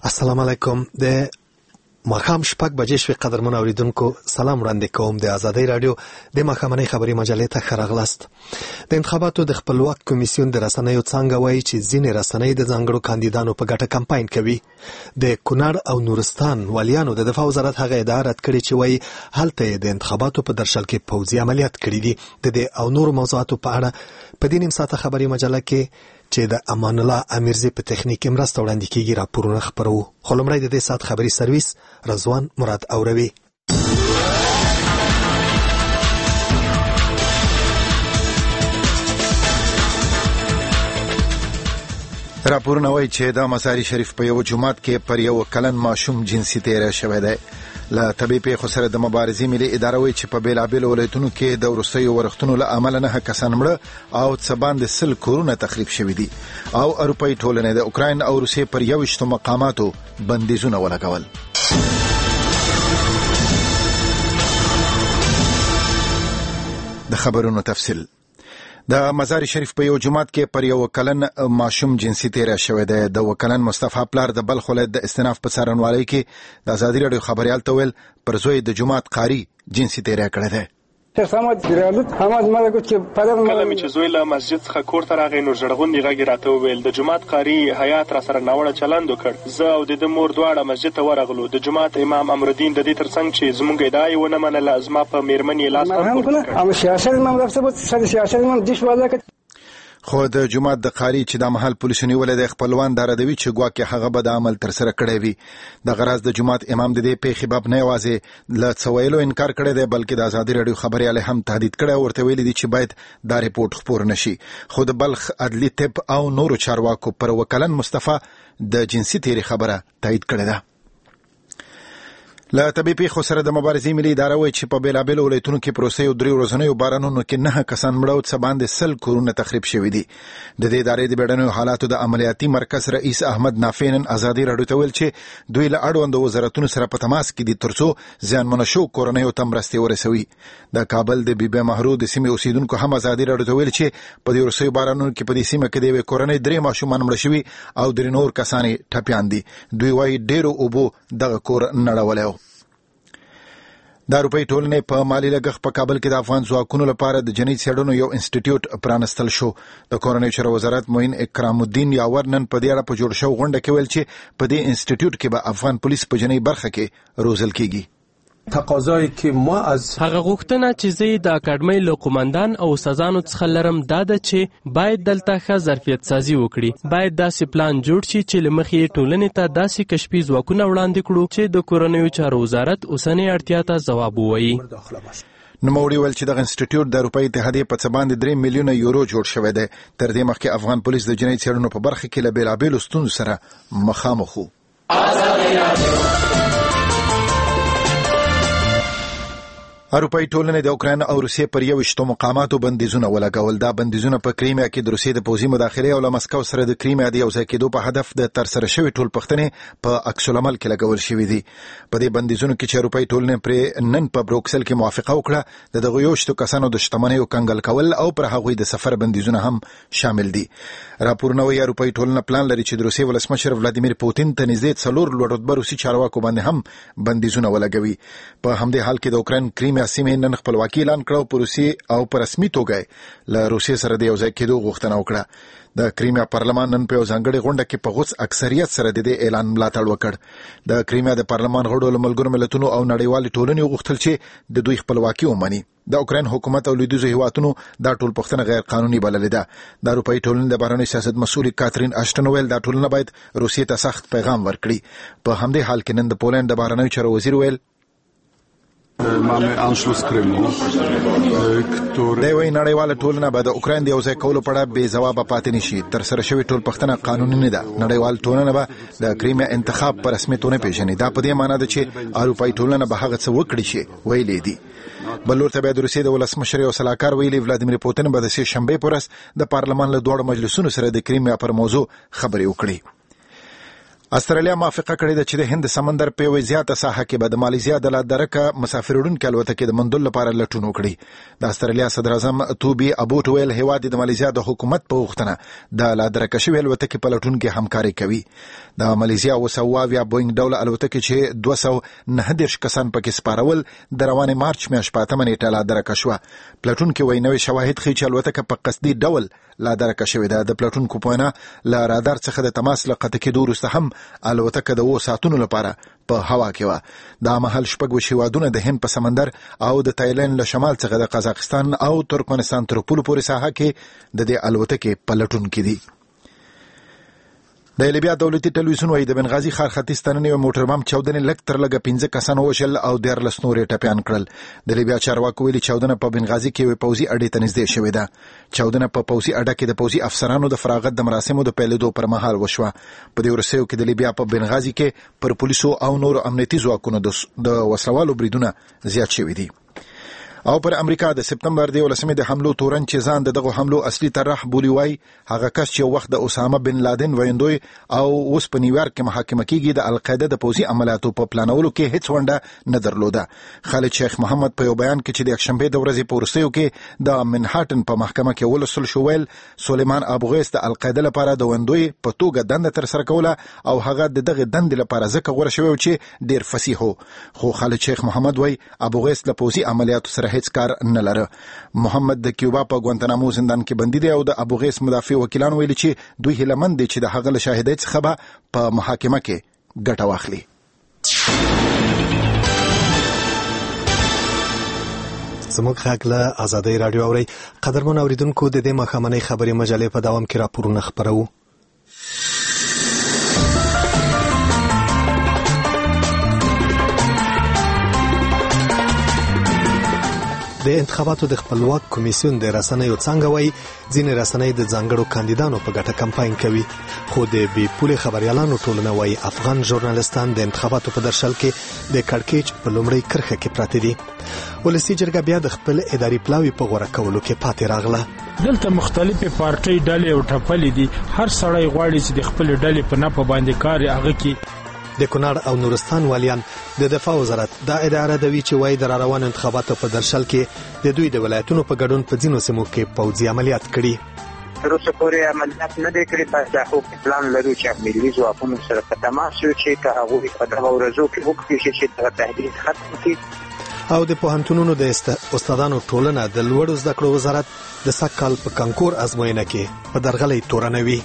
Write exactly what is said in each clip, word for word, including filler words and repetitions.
السلام علیکم. د ماښام شپږ بجې شوې. قدرمن اوریدونکو سلام وړاندې کوم. د ازادۍ راډیو د ماښامنۍ خبري مجلې ته ښه راغلاست. د انتخاباتو د خپلواک کمیسیون د رسنیو څانګه وایي چې ځینې رسنۍ د ځانګړو کاندیدانو په ګټه کمپاین کوي. د کونړ او نورستان والیانو د دفاع وزارت هغه ادعا رد کړې چې وایي هلته یې د انتخاباتو په درشل کې پوځي عملیات کړي دي. د دې او نورو موضوعاتو په اړه په دې نیم ساعته خبري مجله کې چې د امان الله امیرزی په تخنیک کې مرسته وړاندې کیږي راپورونه خپرو. خو لومړی د دې ساعت خبري سرویس رضوان مراد اوروي. راپورونه وایي چې د مزار شریف په یو جومات کې پر یو کلن ماشوم جنسي تیری شوی دی. له طبي پیښو سره د مبارزې ملي اداره وایي چې په بیلابیلو ولایتونو کې د وروستیو ورښتونو له امله نه کسان مړه او څه باندې سل کورونه تخریب شوي دي. او اروپایي ټولنې د اوکراین او روسیې پر یوویشتو مقاماتو بندیزونه ولګول. د خبرونو تفصیل. د مزار شریف په یو جومات کې پر یو کلن ماشوم جنسي تیری شوی دی. د وکلن مصطفی پلار د بلخ ولایت د استناف په څارنوالۍ کې د ازادي راډیو خبريال ته ویل پر زوی د جومات قاری جنسي تیری کړی دی. سمات ګرالت حمد مله کو چې پدغه کله چې زوی له مسجد څخه کور ته راغی نو ژړغونډي غږ راته وویل د جومات قاری حیات را سره ناوړه چلند وکړ. زه او د مور دواړه مسجد ته ورغلو. د جومات امام امرالدین د دې ترڅنګ چې زموږ ادعا یې ونه منله زما په میرمنې لاس ورکړ. هم سیاست امام رفته بود سر سیاست امام دیش والا که خو د جومات د قاری چې د محل پولیسو نیولې د خپلوان داردوي چې ګواکې هغه به د عمل تر سره کړی وي. د غرض د جومات امام د دې پیښې باب نه یوازې له څه ویلو انکار کړی دی بلکې د ازادي راډیو خبريال هم تهدید کړی او ورته ویلي دي چې باید دا ریپورت خپور نشي. خو د بلخ عدلي طب او نورو چارواکو پر وکلن مصطفی د جنسي تیری خبره تایید کړې ده. له طبي پیښو سره د مبارزې ملي اداره وایي چې په بیلابیلو ولایتونو کې پروسې او درې ورځنیو بارانونو کې نه کسان مړه او څه باندې سل کورونه تخریب شوي دي. د دې ادارې د بیړنیو حالاتو د عملیاتي مرکز رئیس احمد نافع نن ازادي راډیو ته ویل چې دوی له اړوندو وزارتونو سره په تماس کې دي ترڅو زیانمنو شو کورنیو ته مرستې ورسوي. د کابل د بیبي مهرو د سیمې اوسیدونکو هم ازادي راډیو ته ویل چې په دې وروستیو بارانونو کې په دې سیمه کې د یوې کورنۍ درې ماشومان مړه شوي او درې نور کسان ټپیان دي. دوی وایي ډېرو اوبو دغه کور نړولی و. د اروپایي ټولنې په مالي لګښت په کابل کې د افغان ځواکونو لپاره د جنۍ څېړنو یو انسټیټیوټ پرانستل شو. د کورنیو چارو وزارت معین اکرام الدین یاور نن په دې اړه په جوړ شوې غونډه کې ویل چې په دې انسټیټیوټ کې به افغان پولیس په جنۍ برخه کې روزل کیږي. تقاضایی که ما از هغه غوښتنه چې زه د اکاډمۍ له قومندان او استادانو څخه لرم دا ده چې باید دلته ښه ظرفیت سازي وکړي. باید داسې پلان جوړ شي چې له مخې ټولنې ته داسې کشفي ځواکونه وړاندې کړو چې د کورنیو چارو وزارت اوسنۍ اړتیا ته ځواب ووایي. نوموړي ویل چې دغه انسټیټیوټ د اروپایي اتحادیې په څه باندې درې میلیونه یورو جوړ شوی دی. تر دې مخکې افغان پولیس د جنۍ څېړنو په برخه کې له بېلابېلو ستونزو سره مخامخ و. اروپایي ټولنې د اوکراین او روسیې پر یوویشتو مقاماتو بندیزونه ولګول. دا بندیزونه په کریمیا کې د روسیې د پوځي مداخلې او له مسکو سره د کریمیا د یو ځای کېدو په هدف د ترسره شوي ټولپوښتنې په عکس العمل کې لګول شوي دي. په دې بندیزونو کې چې اروپایي ټولنې پرې نن په بروکسل کې موافقه وکړه د دغو یوویشتو کسانو د شتمنیو کنګل کول او پر هغوی د سفر بندیزونه هم شامل دي. راپورونه وایي اروپایي ټولنه پلان لري چې د روسیې ولسمشر ولادیمیر پوتین ته نږدې څلور لوړ رتبه روسي چارواکو باندې هم بندیزونه ولګوي. په همدې حال کې د اوکراین کریمیا سیمې نن خپلواکي اعلان کړه او په روسیې او په رسمي توګه له روسیې سره د یو ځای کېدو غوښتنه وکړه. د کریمیا پارلمان نن په یو ځانګړې غونډه کې په غوڅ اکثریت سره د دې اعلان ملاتړ وکړ. د کریمیا د پارلمان غړو له ملګرو ملتونو او نړیوالې ټولنې وغوښتل چې د دوی خپلواکي ومني. د اوکراین حکومت او لویدیځو هیوادونو دا ټولپوښتنه غیر قانوني بللې ده. د اروپایي ټولنې د بهرني سیاست مسؤل کاترین اشټن ویل دا ټولنه باید روسیې ته سخت پیغام ورکړي. په همدې حال کې نن د پولند د بهرنیو چارو وزیر ویل máme anšlus Krymu, ktorý... دی وایي نړیواله ټولنه به د اوکراین د یو ځای کولو په اړه بې ځوابه پاتې نه شي. ترسره شوې ټولپوښتنه قانوني نه ده. نړیواله ټولنه به د کریمیا انتخاب په رسمیت ونه پېژني. دا په دې معنی ده چې اروپایي ټولنه به هغه څه وکړي چې ویلې دي. بل لور ته بیا د روسیې د ولسمشر یو سلاکار ویلي ولادیمیر پوتین به د سې شنبې په ورځ د پارلمان له دواړو مجلسونو سره د کریمیا پر موضوع خبرې وکړي. استرالیا موافقه کړې ده چې د هند سمندر په یوه زیاته ساحه کې به د مالیزیا د لادرکه مسافر وړونکو الوتکې د موندلو لپاره لټون وکړي. د استرالیا صدر اعظم توبي ابوټ ویل هیواد د مالیزیا د حکومت په غوښتنه د لادرکه شوې الوتکې په لټون کې همکاري کوي. د مالیزیا اوه سوه اویا بوینګ ډوله الوتکې چې دوه سوه نهه دېرش کسان پکې سپارول د روانې مارچ میاشتې په اتمه نیټه لادرکه شوه. پلټونکي وایي نوې شواهد ښیي چې الوتکه په قصدي ډول لادرکه شوې ده. د پلټونکو په وینا له رادار څخه د تماس له قطع کېدو وروسته هم الوتکه د اوه ساعتونو لپاره په هوا کې وه. دا مهال شپږ ویشت هیوادونه د هند په سمندر او د تایلند له شمال څخه د قزاقستان او ترکمنستان تر پولو پورې ساحه کې د دې الوتکې په لټون کې دي. د لیبیا دولتي ټلویزیون وايي د بنغازي ښار ختیځ ته نوې موټر بم چاودنې لږ تر لږه پنځه کسان ووژل او دیارلس نور یې ټپیان کړل. د لیبیا چارواکو ویلي چاودنه په بنغازي کې یوې پوځي اډې ته نږدې شوې ده. چاودنه په پوځي اډه کې د پوځي افسرانو د فراغت د مراسمو د پیلېدو پر مهال وشوه. په دې وروستیو کې د لیبیا په بنغازي کې پر پولیسو او نورو امنیتي ځواکونو د وسلوالو بریدونه زیات شوي دي. او پر امریکا د سپتمبر د ولسمې د حملو تورن چې ځان دغه حملو اصلي طرح بولی وای هغه کس چې وخت د اسامه بن لادن ویندوی او اوس په نیویارک کې محاکمه کیږي د القاعده د پوځي عملیاتو په پلانولو کې هیڅ ونډه نه درلوده. خالد شیخ محمد په یو بیان کې چې د یکشنبه د ورځې په وروستیو کې د منهاټن په محکمه کې ولسل شو ویل سلیمان ابو غیث د القاعده لپاره د ویندوی په توګه دنده تر سره کوله او هغه د دغه دندې لپاره ځکه غوړه شوی چې ډیر فصیح وو. خو خالد شیخ محمد وای ابو غیث له پوځي عملیاتو سره هیڅ کار نه لري. محمد د کیوبا په ګوانتنامو زندان کې بندي دی او د ابو غیث مدافع وکیلان ویلي چې دوی هیلمن دي چې د هغه له شاهدۍ څخه به په محاکمه کې ګټه واخلي. زموږ غږ له آزادۍ راډیو اورئ. قدرمن اوریدونکو د دې ماښامنۍ خبري مجلې په دوام کې راپورونه خپروو. د انتخاباتو د خپلواک کمیسیون د رسنیو څنګه وایي ځینې رسنۍ د ځانګړو کاندیدانو په ګټه کمپاین کوي، خو د بې پولې خبریالانو ټولنه وایي افغان ژورنالستان د انتخاباتو په درشل کې د کړکېچ په لومړۍ کرښه کې پراته دي. ولسي جرګه بیا د خپل اداري پلاوي په غوره کولو کې پاتې راغله. دلته مختلفې پارټۍ ډلې او ټپلې دي. هر سړی غواړي چې د خپل ډلې په نفع باندې کار هغه کې. د کونړ او نورستان والیان د دفاع وزارت دا ادعا ردوي چې وایي د راروانو انتخاباتو په درشل کې د دوی د ولایتونو په ګډون په ځینو سیمو کې پوځي عملیات کړي. تر اوسه پورې عملیات نه دی کړی، بس خو پلان لرو چې ملي ځواکونو سره په تماس یو چې که هغوی په دغه ورځو کې وکړي چې دغه تهدید ختم کړي. او د پوهنتونونو د استادانو ټولنه د لوړو زده کړو وزارت د سږ کال په کانکور ازموینه کې په درغلۍ تورنوي.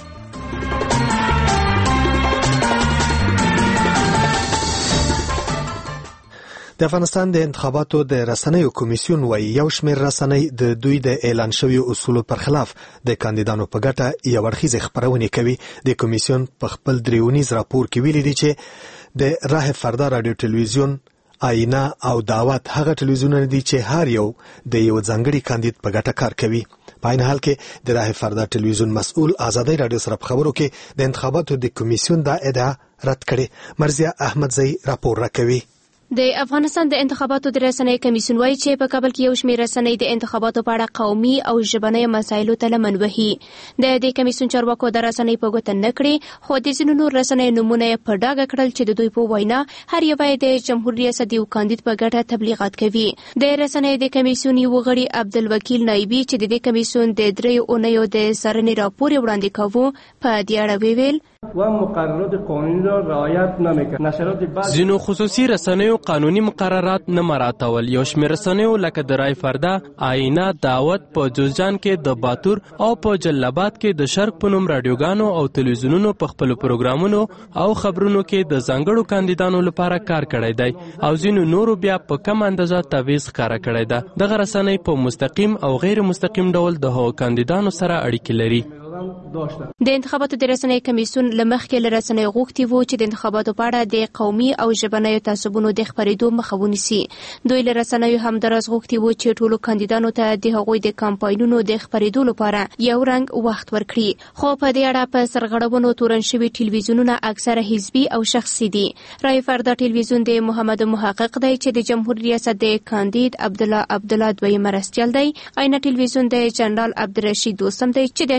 د افغانستان د انتخاباتو د رسنیو کمیسیون وایي یو شمېر رسنۍ د دوی د اعلان شویو اصولو پر خلاف د کاندیدانو په ګټه یو اړخیزې خپرونې کوي. د کمیسیون په خپل دریونیز راپور کې ویلي دي چې د راه فردا رادیو ټلویزیون، آینه او دعوت هغه ټلویزیونونه دي چې هر یو د یو ځانګړي کاندید په ګټه کار کوي. په عین حال کې د راه فردا ټلویزیون مسؤل آزادۍ راډیو سره په خبرو کې د انتخاباتو د کمیسیون دا ادعا رد کړې. مرزیه احمدزی راپور راکوي. د افغانستان د انتخاباتو د رسنۍ کمیسیون وایي چې په کابل کې یو شمېر رسنۍ د انتخاباتو په اړه قومي او ژبنیو مسایلو ته لمن وهي. د دې کمیسیون چارواکو د رسنۍ په ګوته نه کړې، خو د ځینو نور رسنیو نومونه یې په ډاګه کړل چې د دوی په وینا هر یو د جمهور ریاست یو کاندید په ګټه تبلیغات کوي. د رسنۍ د کمیسیون یو غړي عبدالوکیل نایبي چې د دې کمیسیون د دریو اونیو د څارنې راپور وړاندې کاوه په دې اړه ویل و مقررات قانونی را رعایت نمیکنه. نشرات بعض ځینو خصوصي رسنیو قانوني مقررات نه مراعاتول. یو شمېر رسنیو لکه د رای فردا، آینه، دعوت په جوزجان کې د باتور او په جلاباد کې د شرق په نوم رادیوګانو او تلویزیونونو په خپل پروګرامونو او خبرونو کې د ځانګړو کاندیدانو لپاره کار کړی دی او ځینو نورو بیا په کم اندازه تعویض ښکاره کړی ده. دغه رسنۍ په مستقیم او غیر مستقیم ډول د هغو کاندیدانو سره اړیکې لري. د انتخاباتو د رسنۍ کمیسیون له مخکې له رسنۍ غوښتي وو چې د انتخاباتو په اړه د قومي او ژبنیو تعصبونو د خپرېدو مخه ونیسي. دوی له رسنیو همداراز غوښتي وو چې ټولو کاندیدانو ته د هغوی د کمپاینونو د خپرېدو لپاره یو رنګ وخت ورکړي. خو په دې اړه په سرغړونو تورن شوي ټلویزیونونه اکثره حزبي او شخصي دي. رای فردا ټلویزیون د محمد محقق دی چې د جمهور ریاست د کاندید عبدالله عبدالله دویم مرستیال دی. آینه ټلویزیون د جنرال عبدالرشید دوستم دی چې د اشرف غني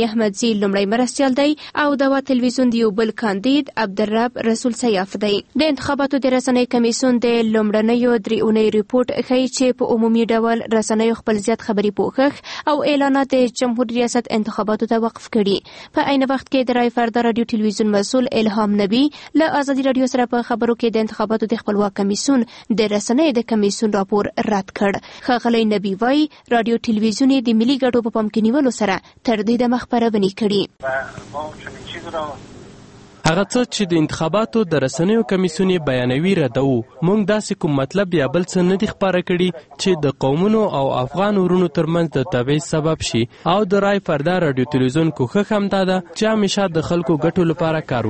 احمدزي لومړی مرستیال دی او دوا تلویزیون د یو بل کاندید عبدالرب رسول سیاف دی. د انتخاباتو د رسنۍ کمیسیون د لومړنیو درې اونۍ ریپورټ ښیي چې په عمومي ډول رسنیو خپل زیات خبري پوښښ او اعلانات د جمهور ریاست انتخاباتو ته وقف کړي. په عین وخت کې د رای فردا رادیو تلویزیون مسؤل الهام نبی له ازادي رادیو سره په خبرو کې د انتخاباتو د خپلواک کمیسیون د رسنۍ د کمیسیون راپور رد کړ. ښاغلی نبی وایي رادیو تلویزیون د ملي ګټو په پام کې نیولو سره تر دې دمه خپرونې کړي. هغه څه چې د انتخاباتو د رسنیو کمیسیون بیانوي ردوو، موږ داسې کوم مطلب یا بل څه نه دي خپاره کړي چې د قومونو او افغان ورونو ترمنځ د تبعیض سبب شي. او د رای فردا رادیو تلویزیون کوښښ هم دا ده چې همیشه د خلکو ګټو لپاره کار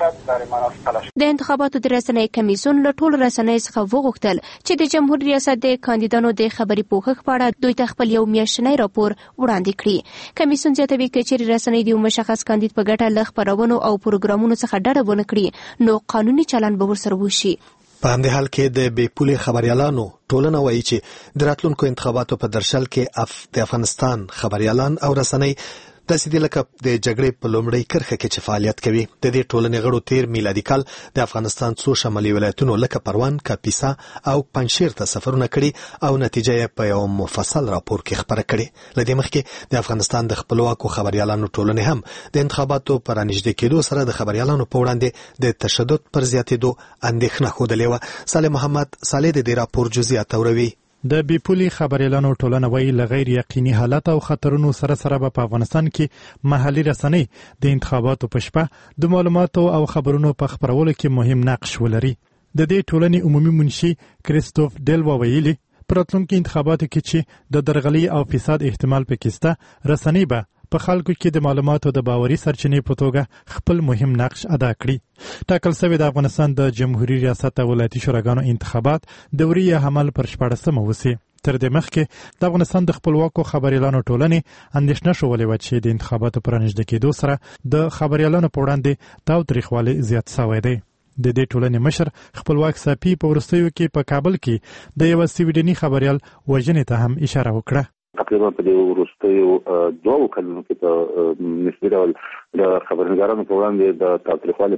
وکړي. د انتخاباتو د رسنۍ کمیسیون له ټولو رسنیو څخه وغوښتل چې د جمهور ریاست د کاندیدانو د خبري پوښښ په اړه دوی ته خپل یو میاشتنی راپور وړاندې کړي. کمیسیون زیاتوي که چیرې رسنۍ د یو مشخص کاندید په ګټه له خپرونو او پروګرامونو څخه ډډه ونه کړي نو قانوني چلند به ورسره وشي. په همدې حال کې د بې پولې خبريالانو ټولنه وایي چې د راتلونکو انتخاباتو په درشل کې اف د افغانستان خبريالان او رسنۍ داسې دي لکه د جګړې په لومړۍ کرښه کې چې فعالیت کوي. د دې ټولنې غړو تیر میلادي کال د افغانستان څو شمالي ولایتونو لکه پروان، کاپیسا او پنجشیر ته سفرونه کړي او نتیجه یې په یو مفصل راپور کې خبره کړې. له دې مخکې د افغانستان د خپلواکو خبريالانو ټولنې هم د انتخاباتو پر نږدې کېدو سره د خبريالانو په وړاندې د تشدد پر زیاتېدو اندېښنه ښودلې وه. صالح محمد صالح د دې راپور جزئیات اوروي. د بیپولي خبريالانو ټولنه وایي له غیر یقیني حالت او خطرونو سره سره په افغانستان کې محلي رسنۍ د انتخاباتو په شپه د معلوماتو او خبرونو په خپرولو کې مهم نقش ولري. د دې ټولنې عمومي منشي کریستوف ډیل وویلي په راتلونکو انتخاباتو کې چې د درغلي او فساد احتمال پکې شته، رسنۍ به په خلکو کې د معلوماتو د باوري سرچینې په توګه خپل مهم نقش ادا کړي. ټاکل شوی د افغانستان د جمهوریت ریاست او ولایتي شوراګانو انتخابات دوري عمل پر شپاړسمه وسی. تر دې مخکې د افغانستان د خپلواکو خبريالانو ټولنې اندېښنه شولې و چې د انتخاباتو پر نږدې کېدو سره د خبريالانو په وړاندې تاوتریخوالی زیات شوی دی. د دې ټولنې مشر خپلواک ساپي په وروستیو کې په کابل کې د یو سویډني خبريال وژنې ته هم اشاره وکړه. تقریبا په دې وروستیو دوه کلونو کې په نسبي ډول د خبرنګارانو په وړاندې د تاوتریخوالي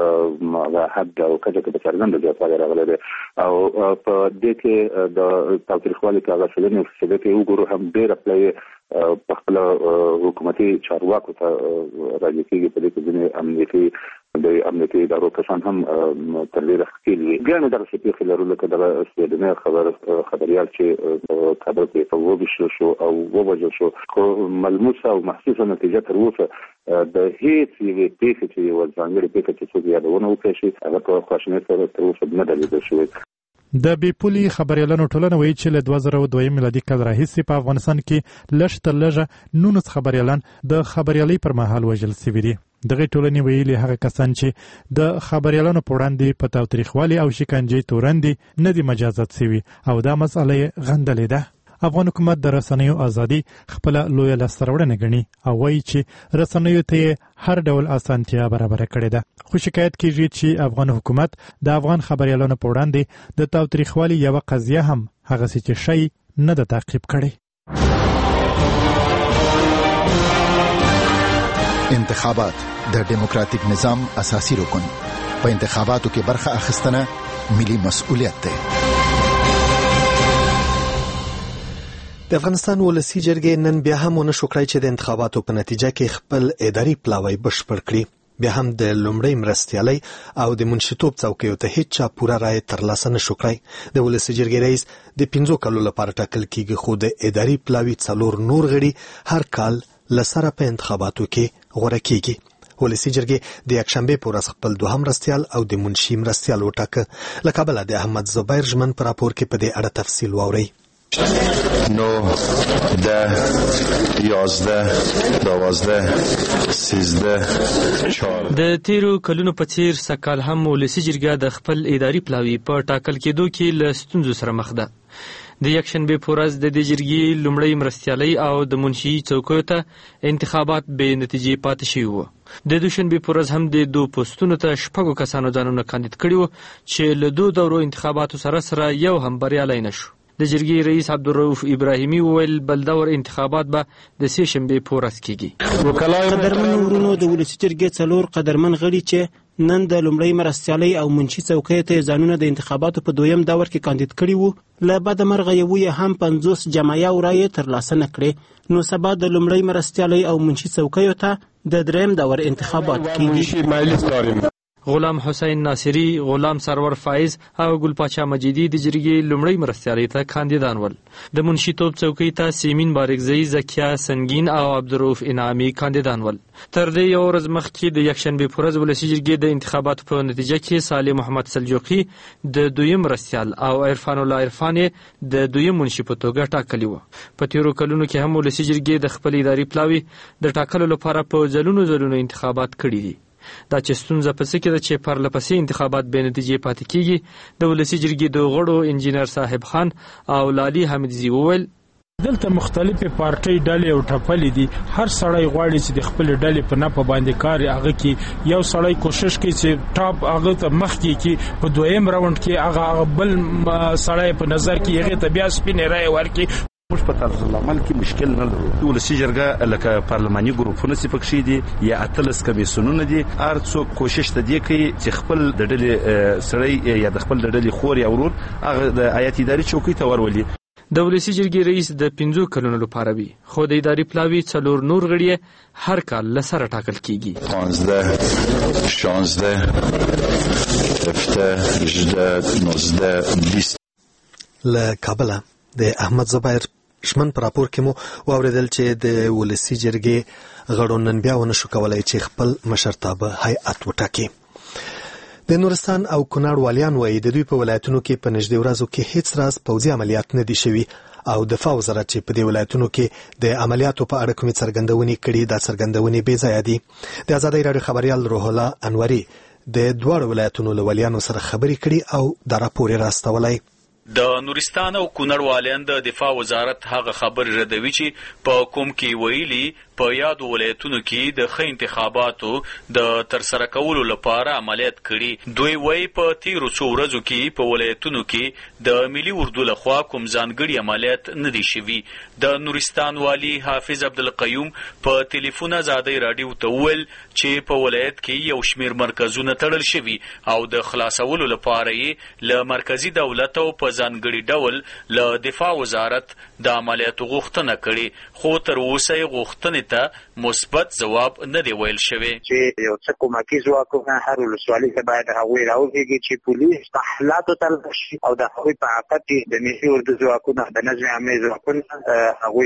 په حد او کچه کې د څرګنده زیاتوالی راغلی دی او په دې کې د تاوتریخوالي په هغه څلورنې فیصدۍ کې وګورو هم ډېره پلې په خپل حکومتي چارواکو ته راجع کېږي. په دې کې ځینې امنیتي د امنیتي ادارو کسان هم تر ډېره ښکېل وي. ګڼې دغسې پېښې لرو لکه دغه سویډني خبر خبریال چې کابل کې وویشتل شو او ووژل شو، خو ملموسه او محسوسه نتیجه تر اوسه د هیڅ یوې پېښې چې یوه ځانګړې پېښه چې څوک یادونه وکړی شي هغه په خواشینۍ سره تر اوسه نه ده لیدل شوې. د بیپولي خبريالانو ټولنه وایي چې له دوه زره دوه میلادي کال راهیسې په افغانستان کې لږ تر لږه نولس خبريالان د خبريالۍ پر مهال وژل شوي دي. دغه ټولنې ویلي هغه کسان چې د خبريالانو په وړاندې په تاوتریخوالي او شکنجې تورندې نه دي مجازات شوي او دا مسئله یې غندلې ده. افغان حکومت د رسنیو ازادي خپل لویه لاسته راوړنه ګڼي او وایي چې رسنیو ته هر ډول اسانتیا برابر کړې ده. خو شکایت کیږي چې افغان حکومت د افغان خبريالانو په وړاندې د تاوتریخوالي یو قضیه هم هغه چې شي نه ده تعقیب کړي. انتخابات د دیموکراتیک نظام اساسي رکن. په انتخاباتو کې برخه اخیستنه ملي مسؤلیت ده. د افغانستان ولسی جرګې نن بیا هم ونه شو کړای چې د انتخاباتو په نتیجه کې خپل اداري پلاوی بشپړ کړي. بیا هم د لومړی مرستیالۍ او د منشیتوب څوکیو ته هیڅ چا پوره رایه ترلاسه نه شو کړای. د ولسی جرګې رئیس د پنځو کلو لپاره ټاکل کیږي، خو د اداري پلاوی څلور نور غړي هر کال لسره په انتخاباتو کې غوره کیږي. ولسی جرګې د یکشنبه په ورځ خپل دوهم مرستیال او د منشي مرستیال وټاکه. له کابل د احمد زبیر ژمن په راپور کې په دې اړه تفصیل واورئ. نو ده یازده دوازده سیزده چهار د تیرو کلونو په څیر سکال هم ولسی جرګه د خپل اداري پلاوی په ټاکل کېدو کې له ستونزو سره مخ ده. د یکشنبه په ورځ د دې جرګې لومړی مرستیالۍ او د منشي څوکیو ته انتخابات به نتیجې پاتې شوي وو. د دوشنبه په ورځ هم د دوه پوسټونو ته شپږو کسانو ځانونه کاندید کړي وو چې له دوه دورو انتخاباتو سره سره یو هم بریالی نه شو. د جرګې رئیس عبدالرؤف ابراهیمي وویل بل دور انتخابات به د سې شنبې په ورځ کیږي. قدرمن ورونو، د ولسي جرګې څلور قدرمن غړي چې نن د لومړۍ مرستیالۍ او منشي څوکۍ ته ځانونه د انتخاباتو په دویم دور کې کاندید کړي وو، له بده مرغه یو یې هم پنځوس جمعیه رایې ترلاسه نه کړې، نو سبا د لومړۍ مرستیالۍ او منشي څوکیو ته د دریم دور انتخابات کیږي. غلام حسین ناصری، غلام سرور فایز او ګل پاچا مجیدی د جرګې لومړۍ مرستیالۍ ته کاندیدان ول. د منشیتوب څوکۍ ته سیمین بارکزئی، زکیه سنگین او عبدالرؤف انعامی کاندیدان ول. تر دې یو ورځ مخکې د یکشنبې په ورځ ولسي جرګې د انتخاباتو په نتیجه کې صالح محمد سلجوقي د دویم مرستیال او عرفان الله عرفان د دویم منشي په توګه ټاکلی و. په تیرو کلونو کې هم ولسي جرګې د خپل اداري پلاوي د ټاکلو لپاره په ځلونو ځلونو انتخابات کړي دي. دا چې ستونزه په څه کې ده چې پرله پسې انتخابات بې نتیجې پاتې کیږي. د ولسي جرګې د غړو انجینر صاحب خان او لالي حمیدزي وویل دلته مختلفې پارټۍ ډلې او ټپلې دي. هر سړی غواړي چې د خپل ډلې په نفع باندې کار هغه کې یو سړی کوشش کوي چې ټاپ هغه ته مخکې کې په دویم راوند کې هغه بل سړی په نظر کې هغه ته بیا سپینې رایې ورکړي. موږ په طرز العمل کې مشکل نه لرو. ولسي جرګه لکه پارلماني ګروپونه چې پکې دي یا اتلس کمیسیونونه دي، هر څوک کوشش ته دی کوي چې خپل د ډلې سړی یا د خپل د ډلې خور یا ورور هغه د هیئت اداري چوکۍ ته ورولي. د ولسي جرګې رئیس د پنځو کلونو لپاره وي، خو د اداري پلاوي څلور نور غړي هر کال له سره ټاکل کیږي. پانزده، شانزده، هفده، هجده، نوزده، بیست. له کابله د احمد زبیر شمن پر راپور کې مو واوریدل چې د ولسي جرګې غړو نن بیا ونه شو کولای چې خپل مشرتابه هیئت وټاکي. د نورستان او کونړ والیان وایي د دوی په ولایتونو کې په نږدې ورځو کې هیڅ راز پوځي عملیات نه دي شوي او دفاع وزارت چې په دې ولایتونو کې د عملیاتو په اړه کومې څرګندونې کړي دا څرګندونې بې ځایه دي. د ازادۍ راډیو خبریال روح الله انوري د دواړو ولایتونو له والیانو سره خبرې کړي او دا راپور یې راستولی. د نورستان او کونړ والیان د دفاع وزارت هغه خبر ردوي چې په کوم کې ویلي په یادو ولایتونو کې د ښه انتخاباتو د ترسره کولو لپاره عملیات کړي. دوی وایي په تیرو څو ورځو کې په ولایتونو کې د ملي اردو لخوا کوم ځانګړي عملیات نه دي شوي. د نورستان والی حافظ عبدالقیوم په ټلیفون ازادۍ راډیو ته وویل چې په ولایت کې یو شمېر مرکزونه تړل شوي او د خلاصولو لپاره یې له مرکزي دولت او په ځانګړي ډول له دفاع وزارت د عملیاتو غوښتنه کړې، خو تر اوسه یې غوښتنې ته مثبت ځواب نه دی ویل شوی. چې یو څه کومکي ځواکونه هر ولسوالۍ ته باید هغوی راولیږي چې پولیس تحلیلاتو ته لاړ شي او د هغوی په عقب کې د ملي اردو ځواکونه د نظم عامې ځواکونه هغوی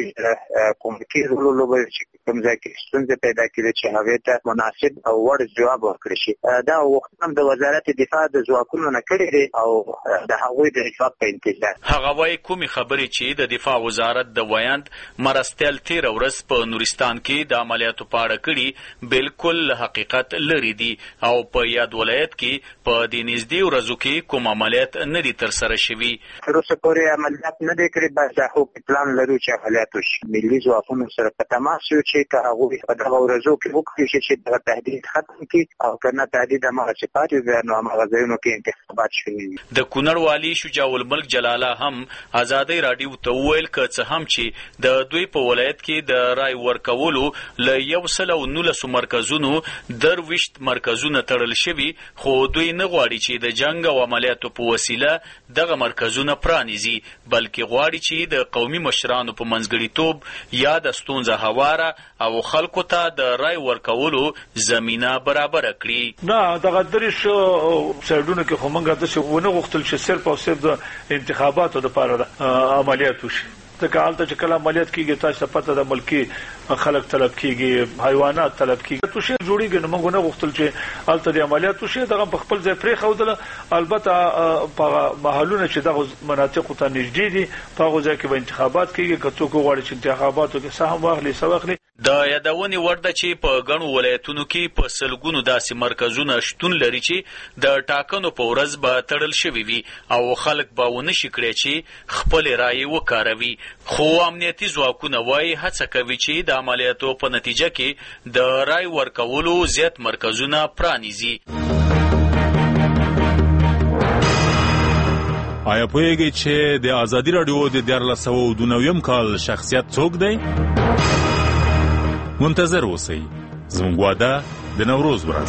کومکي رول ولوبوي چې کوم ځای کې ستونزې پیدا کړي چې هغې ته مناسب او وړ ځواب ورکړي شي. دا غوښتنه د وزارت دفاع د ځواکونو نه کړې دی او د هغوی د اتفاق په انتظار. هغه وایي کومې خبرې چې د دفاع وزارت د ویاند مرستیال تېره ورځ په نورستان کې د عملیاتو په اړه کړي بالکل له حقیقت لرې دي او په یاد ولایت کې په دې نږدې ورځو کې کوم عملیات نه دي ترسره شوي. تر اوسه پورې عملیات نه دی کړی، بس خو پلان لرو چې عملیات وشي. ملي ځواکونو سره په تماس یو چې که هغوی په دغه ورځو کې وکړي چې دغه تهدید ختم کړي او که نه تهدید هماغه چې پاتې وي نو هماغه ځایونو کې انتخابات شوي وي. د کونړ والي شجاع الملک جلاله هم ازادۍ راډیو ته وویل که څه هم چې د دوی په ولایت کې د رای ورکولو له یو سل او نولسو مرکزونو درویشت مرکزونه تړل شوي، خو دوی نه غواړي چې د جنګ او عملیاتو په وسیله دغه مرکزونه پرانیزي، بلکې غواړي چې د قومي مشرانو په منځګړیتوب یا د ستونزه هواره او خلکو ته د رای ورکولو زمینه برابره کړي. نه دغه دریش سایډونو کې خو موږ داسې ونه غوښتل چې صرف او صرف د انتخاباتو دپاره عملیات وشي. ځکه هلته چې کله عملیات کېږي تاسو ته پته د ملکي خلک طلب کېږي، حیوانات طلب کېږي، توشي جوړېږي. نو موږ نه غوښتل چې هلته د عملیات وشي، دغه په خپل ځای پرېښودله. البته په محلونه چې دغه مناطقو ته نږدې دي په هغو ځای کې به انتخابات کېږي. که څوک وغواړي چې انتخاباتو کې سهم واخلي څه واخلي. د یادونې وړ ده چې په ګڼو ولایتونو کې په سلګونو داسې مرکزونه شتون لري چې د ټاکنو په ورځ به تړل شوي وي او خلک به ونه شي کړی چې خپلې رایې وکاروي. خو امنیتي ځواکونه وایي هڅه کوي چې د عملیاتو په نتیجه کې د رای ورکولو زیات مرکزونه پرانیزي. آیا پوهیږئ چې د ازادي راډیو د دیارلس سوه دوه نویم کال شخصیت څوک دی؟ منتظر اوسئ. زموږ واده د نوروز ورځ.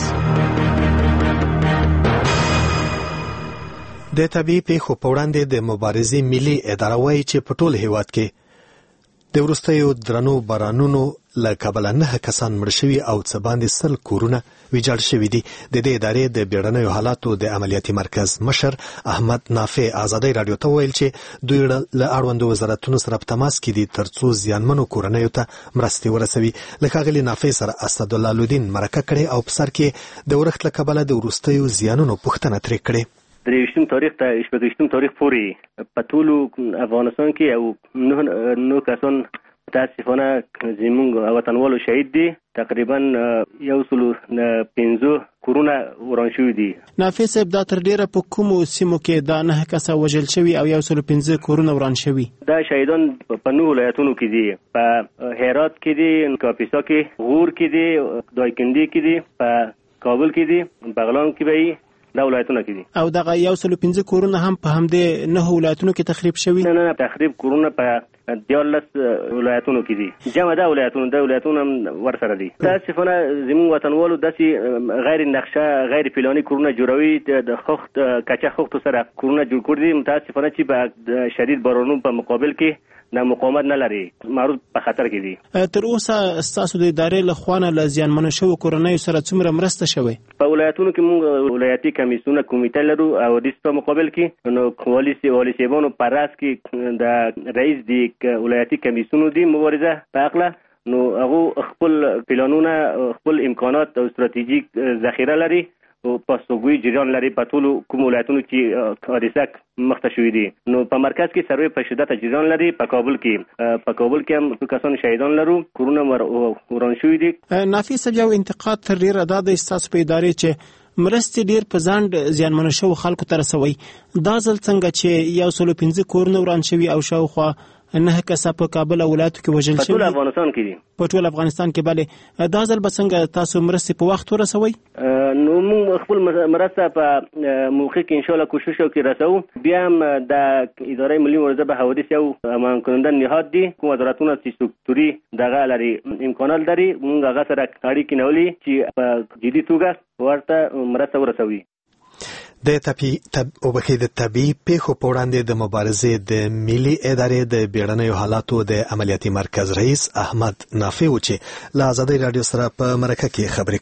د طبیعي پیښو په وړاندې د مبارزې ملي اداره وایي چې په ټول هیواد کې د وروستیو درنو بارانونو له کبله نه کسان مړه شوي او څه باندې سل کورونه ویجاړ شوي دي. د دې ادارې د بیړنیو حالاتو د عملیاتي مرکز مشر احمد نافع ازادي راډیو ته ویل چې دوی له اړوندو وزارتونو سره په تماس کې دي ترڅو زیانمنو کورنیو ته مرستې ورسوي. له ښاغلي نافع سره اسدالله لودین مرکه کړې او په سر کې د ورښت له کبله د وروستیو زیانونو پوښتنه ترې کړې. دریشتم تاریخ ته شپږشتم تاریخ پورې په ټول افغانستان کې او نو کسان متاسفانه زموږ وطنوالو شهید دي. تقریبا یو سل پنځه کورونه وران شوي دي. نافع صاحب دا تر ډیره په کومو سیمو کې دا نه کسه وژل شوي او یو سل پنځه کورونه وران شوي؟ دا شهیدان په نو ولایتونو کې دي. په هرات کې دي، کاپیسا کې، غور کې دي، دایکنډي کې دي، په کابل کې دي، بغلان کې به دا ولایتونه کې دي. او دغه یو سل پنځه کورونه هم په همدې نه ولایتونو کې تخریب شوي؟ نه نه تخریب کورونه په دیارلس ولایتونو کې دي. جمع دا ولایتونه دا ولایتونه ورسره دي. تاسفانه زموږ وطنوالو داسې غیر نقشه غیر پلاني کورونه جوړوي د خخت کچه خخت سره کورونه جوړ کړي دي. متاسفانه چې په شدید بارانونو په مقابل کې د مقاومت نه لري، معروض په خطر کې دي. تر اوسه ستاسو د ادارې له خوا نه له زیانمنو شوو کورنیو سره څومره مرسته شوې؟ په ولایتونو کې موږ ولایتي کمیسیونونه کمیټه لرو او د په مقابل کې نو والي والي صاحبانو په راس کې د رئیس دی ولایتي کمیسیونونو دی مبارزه په اړه نو هغه خپل پلانونه خپل امکانات او استراتیژیک ذخیره لري او پاسوګوي جریان لري په ټولو کوم ولایتونو کې حادثه مخته شوې دي. نو په مرکز کې سروې په شدت جریان لري. په کابل کې په کابل کې هم کسان شهیدان لرو، کورونه وران شوي دي. نافع صاحب یو انتقاد تر ډیره دا د استاسو په ادارې چې مرستې ډیر په ځان زیانمنو شوو خلکو ته رسوي. دا ځل څنګه چې یو سل پنځه کورونه وران شوي او شاوخوا نه کسه په کابل او ولایتو کې وژل شوي؟ په ټول افغانستان کې دي. په ټول افغانستان کې بله دا ځل به څنګه تاسو مرستې په وخت ورسوي؟ نو موږ خپل مرسته په موقع کې ان شاء الله کوشش وکړو رسو. بیا هم د ادارې ملي مبارزه به حوادث یو امان کننده نهاد دي کوم وزارتونه چې سکتوري دغه لري امکانات لري. موږ هغه سره اړیکې نیولې چې په جدي توګه ورته مرسته ورسوي. د طبي او بخې د طبي پیښو په وړاندې د مبارزې د ملي ادارې د بیړنیو حالاتو د عملیاتي مرکز رئیس احمد نافع و چې له ازادي راډیو سره په مرکه کې خبرې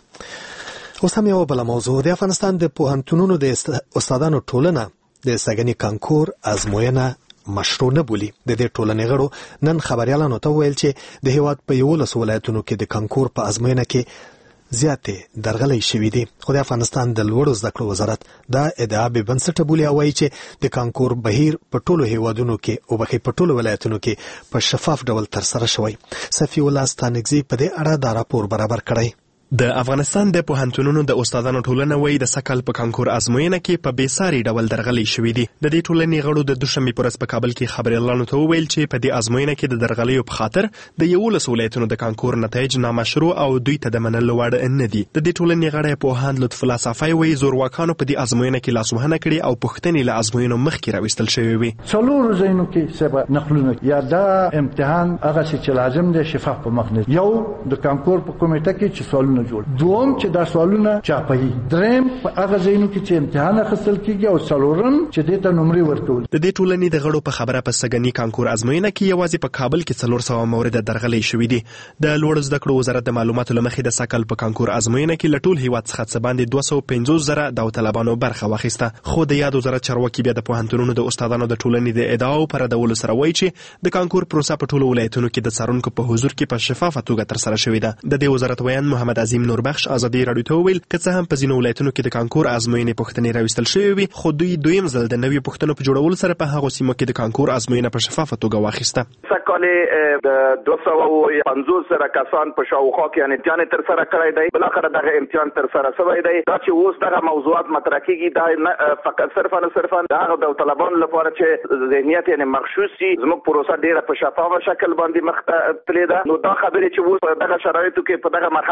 کولې. اوس هم یو بل موضوع د افغانستان د پوهنتونونو د استادانو ټولنه د سګنی کانکور ازموینه مشروع نه بولي. د دې ټولنې غړو نن خبريالانو ته ویل چې د هیواد په یولس ولایتونو کې د کانکور په ازموینه کې زیاتې درغلۍ شوې دي. خو د افغانستان د لوړو زده کړو وزارت دا ادعا به بنسټه بولي او وایي چې د کانکور بهیر په ټولو هیوادونو کې او بخې په ټولو ولایتونو کې په شفاف ډول ترسره شوی. صفی الله ستانګزی په دې اړه دا راپور برابر کړی. د افغانستان د پوهنتونونو د استادانو ټولنه وایي د سکل په کانکور ازموینه کې په بیساري ډول درغلۍ شوې دي. د دې ټولنې غړو د دوشنبه پر ورځ په کابل کې خبريالانو ته وویل چې په دې ازموینه کې د درغلیو په خاطر د یولس ولایتونو د کانکور نتایج نامشروع او دوی ته د منلو وړ نه دي. د دې ټولنې غړی پوهاند لطف الله صافی وایي زورواکانو په دې ازموینه کې لاسوهنه کړې او پوښتنې له ازموینو مخکې راوستل شوې وي. څلور ځایونو کې سبا نقلونه یا دا امتحان هغه چې لازم دی شفاف په مخ نه یو د کانکور په کمیټه کې چې سوالونه جوړ دوم چې دا سوالونه چاپي دریم په هغه ځایونو کې چې امتحان اخیستل کیږي او څلورم چې د ته نمرې ورکول. د دې ټولنې د غړو په خبره په سګنی کانکور ازموینه کې یوازې په کابل کې څلور سوه مورد درغلۍ شوې دي. د لوړ زده کړو وزارت د معلوماتو لمخې د سکل په کانکور ازموینه کې لټول هیواد څخه څه باندې دوه سوه پنځوس زره داوطلبانو برخه واخیسته. خو د یاد وزارت چارواکي بیا د پوهنتونونو د استادانو د ټولنې د ادعاو پر ډول سره وایي چې د کانکور پروسه په ټولو ولایتونو کې د څارونکو په حضور کې په شفافه توګه ترسره شوې ده. د دې وزارت ویان محمد عظیم نوربخش ازادي راډیو ته ویل که څه هم په ځینو ولایتونو کې د کانکور ازموینې پوښتنې راوستل شوې وي خو دوی دویم ځل د نوي پوښتنو په جوړولو سره په هغو سیمو کې د کانکور ازموینه په شفافه توګه واخیسته. سکالې د دوه سوه پنځوس زره کسان په شاوخوا کې امتحان تر سره کړی دی. بلاخره دغه امتحان تر سره شوی دی. دا چې اوس دغه موضوعات مطرح کیږي دا فقط صرفا صرفا دغه د طالبانو لپاره چې ذهنیت یې مخصوص شي زموږ پروسه ډیره په شفافه شکل باندې مخ ته تللی ده. نو دا خبرې چې اوس دغه شرایطو کې په دغه مرحله کې کیږي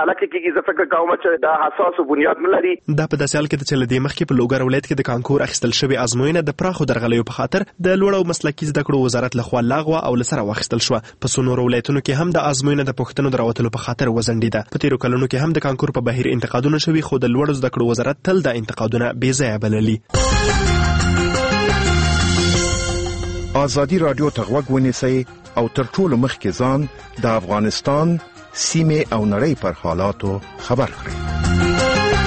کیږي زه فکر کوم چې دا حساس بنیاد نه لري. دا په داسې حال کې چې لدې مخکې په لوګر ولایت کې د کانکور اخیستل شوی ازموینه د پراخو درغلیو په خاطر د لوړ او مسلکي زده کړو وزارت لخوا لغوه او لسره واخیستل شو. په څو ولایتونو کې هم د ازموینه د پښتنو دروتلو په خاطر وزنډیده. په تیرو کلونو کې هم د کانکور په بهیر انتقادونه شوي، خو د لوړ زده کړو وزارت تل د انتقادونه بې ځایه بللي. ازادي رادیو ته غوږ ونیسئ او تر ټولو مخکې ځان د افغانستان سیمې او نړۍ پر حالاتو خبر کړئ.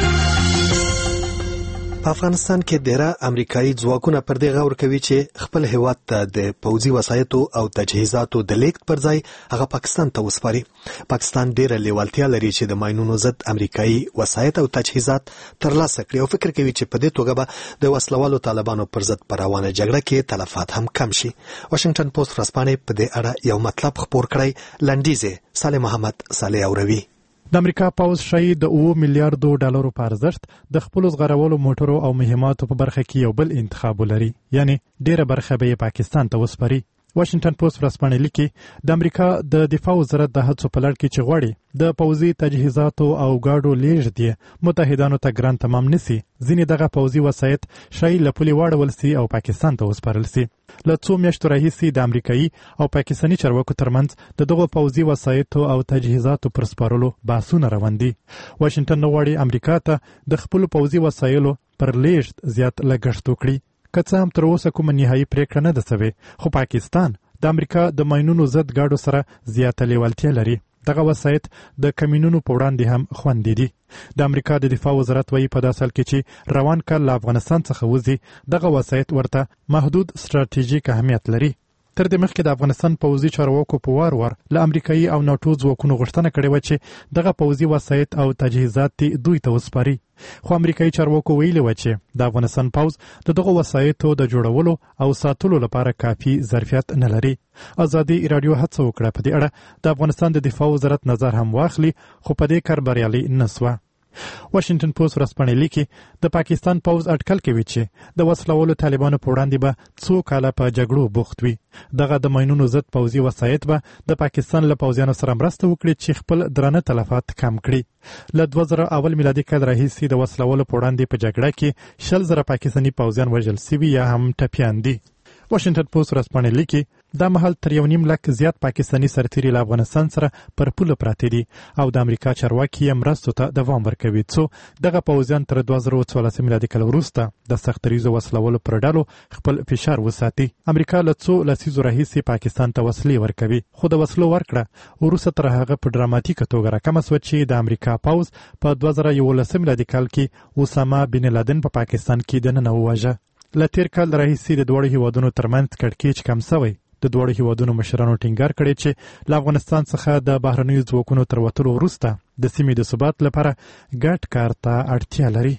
په افغانستان کې ډېر امریکایي ځواکونه پر دې غور کوي چې خپل هیواد ته د پوځي وسایطو او تجهیزاتو د لیږد پر ځای هغه پاکستان ته وسپاري. پاکستان ډېره لیوالتیا لري چې د ماینونو ضد امریکایي وسایط او تجهیزات ترلاسه کړي او فکر کوي چې په دې توګه به د وسلوالو طالبانو پر ضد په روانه جګړه کې تلفات هم کم شي. واشنگټن پوسټ ورځپاڼې په دې اړه یو مطلب خپور کړی. لنډیزه صالح محمد صالح اوروي. د امریکا پوځ شاید د اوه میلیارډو ډالرو په ارزښت د خپل زغرولو موټرو او مهماتو په برخه کې یو بل انتخاب لري، یعنی ډیره برخه به پاکستان ته وسپاري. واشنگټن پوسټ ورځپاڼه لیکي د امریکا د دفاع وزارت د هڅو په لړ کې چې غواړي د پوځي تجهیزاتو او ګاډو لیږد یې متحدانو ته ګران تمام نسی، ځینې دغه پوځي وسایط شاید له پولې واړول سي او پاکستان ته وسپارل سي. له څو میاشتو راهیسې د امریکایي او پاکستاني چارواکو ترمنځ د دغو پوځي وسایطو او تجهیزاتو پر سپارلو بحثونه روان دي. واشنگټن نو غواړي امریکا ته د خپل پوځي وسایلو پر لیږد زیات لګښت وکړي. که څه هم تر اوسه کومه نهایي پریکړه نه ده سوې، خو پاکستان د امریکا د ماینونو ضد ګاډو سره زیاته لیوالتیا لري. دغه وسایط د کمینونو په وړاندې هم خوندي دي. د امریکا د دفاع وزارت وایي په داسې حال کې چې روان کال له افغانستان څخه وځي دغه وسایط ورته محدود ستراتیژیک اهمیت لري. تر دې مخکې د افغانستان پوځي چارواکو په وار وار له امریکایي او ناټو ځواکونو غوښتنه کړې وه چې دغه پوځي وسایط او تجهیزات دوی ته وسپاري، خو امریکایي چارواکو ویلي وه چې د افغانستان پوځ د دغو وسایطو د جوړولو او ساتلو لپاره کافي ظرفیت نه لري. ازادي رادیو هڅه وکړه په دې اړه د افغانستان د دفاع وزارت نظر هم واخلي، خو په دې کار بریالي نه سوه. واشنگټن پوسټ ورځپاڼه لیکي د پاکستان پوځ اټکل کوي چې د وسلوالو طالبانو په وړاندې به څو کاله په جګړو بوخت وي. دغه د ماینونو ضد پوځي وسایط به د پاکستان له پوځیانو سره مرسته وکړي چې خپل درانه تلفات کم کړي. له دوه زره اول میلادي کال راهیسې د وسلوالو په وړاندې په جګړه کې شل زره پاکستاني پوځیان وژل سوي یا هم ټپیان دي. واشنگټن پوسټ ورځپاڼه لیکي دا مهال تر یو نیم لک زیات پاکستاني سرتیري له افغانستان سره پر پوله پراته دي او د امریکا چارواکي یې مرستو ته دوام ورکوي څو دغه پوځیان تر دوه زره څوارلس میلادي کال وروسته د سختدریزو وسلوالو پر ډلو خپل فشار وساتي. امریکا له څو لسیزو راهیسې پاکستان ته وسلې ورکوي، خو د وسلو ورکړه وروسته تر هغه په ډراماتیکه توګه راکمه سوه چې د امریکا پوځ په دوه زره یولس میلادي کال کې اسامه بن لادن په پاکستان کې دننه وواژه. له تیر کال راهیسې د دواړو هیوادونو ترمنځ کړکېچ کم سوی. د دواړو هیوادونو مشرانو ټینګار کړی چې له افغانستان څخه د بهرنیو ځواکونو تر وتلو وروسته د سیمې د ثبات لپاره ګډ کار ته اړتیا لري.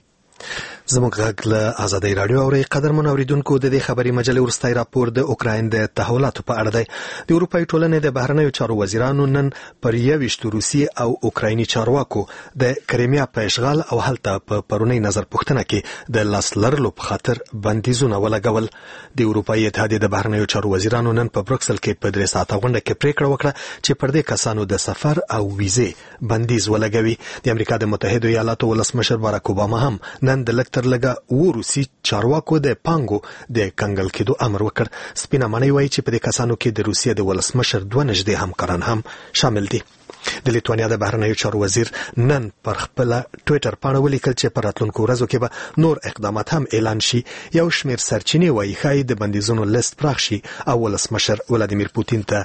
زموږ غږ له ازادۍ راډیو اورئ. قدرمن اوریدونکو، د دې خبري مجلې وروستی راپور د اوکراین د تحولاتو په اړه دی. د اروپایي ټولنې د بهرنیو چارو وزیرانو نن پر یویشتو روسي او اوکرایني چارواکو د کریمیا په اشغال او هلته په پرونی نظر پوښتنه کې د لاس لرلو په خاطر بندیزونه ولګول. د اروپایي اتحادیې د بهرنیو چارو وزیرانو نن په بروکسل کې په درې ساعته غونډه کې پریکړه وکړه چې پر دې کسانو د سفر او ویزې بندیز ولګوي. د امریکا د متحده ایالاتو ولسمشر باراک اوباما هم نن د لکتر لګه و روسي چارواکو د پانګو د کنګل کېدو امر وکړ. سپینه معنی وایي چې په دې کسانو کې د روسیې د ولسمشر دوه نږدې همکاران هم شامل دي. د لیتوانیا د بهرنیو چارو وزیر نن پر خپل ټوئیټر باندې ولیکل چې پر راتلونکو ورځو کې به نور اقدامات هم اعلان شي. یو شمېر سرچینې وایي ښایي د بندیزونو لیست پراخ شي او ولسمشر ولادیمیر پوتین ته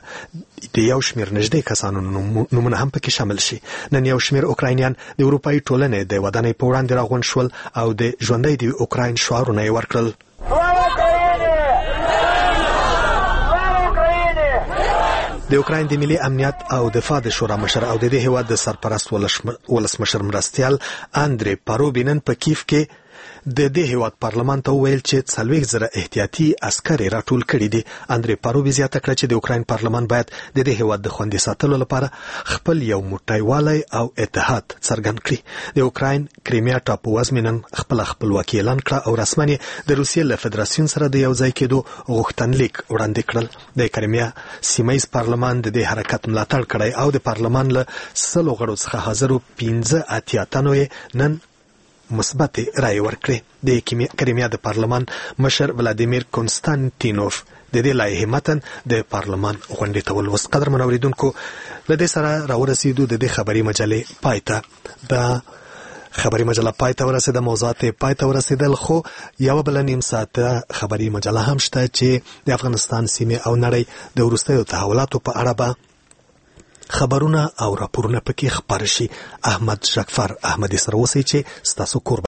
د یو شمېر نږدې کسانو نومونه هم پکې شامل شي. نن یو شمېر اوکراینیان د اروپایي ټولنې د ودانۍ په وړاندې راغونډ شول او د ژوندۍ د اوکراین شعارونه یې ورکړل. د اوکراین د ملي امنیت او دفاع د شورا مشر او د دې هیواد د سرپرست ولسمشر مرستیال اندری پاروبینن په کیف کې د دې هیواد پارلمان ته وویل چې څلوېښت زره احتیاطي عسکر یې راټول کړي دي. اندرې پاروبي زیاته کړه چې د اوکراین پارلمان باید د دې هیواد د خوندي ساتلو لپاره خپل یو موټیوالی او اتحاد څرګند کړي. د اوکراین کریمیا ټاپووزمې نن خپله خپلواکي اعلان کړه او رسما یې د روسیې له فدراسیون سره د یو ځای کېدو غوښتنلیک وړاندې کړل. د کریمیا سیمهییز پارلمان د دې حرکت ملاتړ کړی او د پارلمان له سلو غړو څخه حاضرو پنځه اتیا تنو یې نن مثبت رائے ورکړي. د کریمیا د پارلمان مشر ولادیمیر کنستانتینوف د دې لایحې متن د پارلمان غونډې ته ولوست. قدرمن اوریدونکو، له دې سره راورسېدو د دې خبري مجلې پای ته. د خبري مجله پای ته ورسېده، موضوعات پای ته ورسېدل، خو یوه بله نیم ساعته خبري مجله هم شته چې د افغانستان سیمې او نړۍ د وروستیو تحولاتو په اړه به خبرونه او راپورونه پکې خپاره شي. احمد جعفر احمدي سره اوسئ چې ستاسو کور